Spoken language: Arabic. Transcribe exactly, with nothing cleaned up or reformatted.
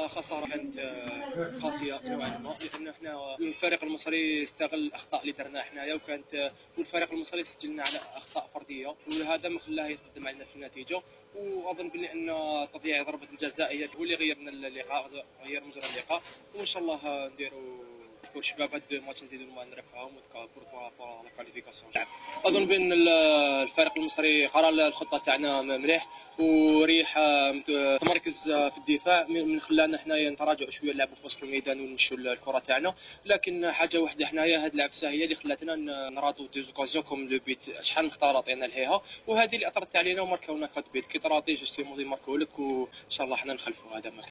خساره كانت آه، قاسيه نوعا ما، لان احنا الفريق المصري استغل الاخطاء اللي درناها حنايا، وكانت والفريق المصري سجلنا على اخطاء فرديه، وهذا ما خلاه يتقدم علينا في النتيجه. واظن بلي ان تضييع ضربه الجزاء هي هو اللي غيرنا اللقاء، غير مجرى اللقاء. وان شاء الله نديروا كل شباب هاد الماتش نزيدوا ما نربحهم ونتكافروا فور لا كاليفيكاسيون. اظن بان الفريق المصري قرا الخطه تاعنا مليح، وريح تمركز في الدفاع من خلانا حنايا نتراجعوا شويه، نلعبوا في وسط الميدان ونمشوا الكره تاعنا. لكن حاجه واحده حنايا هاد العبسه هي اللي خلاتنا نراطوا دي زوكازيون كوم لو بيت، شحال من خطره عطينا ليها، وهذه اللي اثرت علينا وماركاونا كات بيت كي طراطي جوستيمون ماركو لك، وان شاء الله حنا نخلفوا هذا.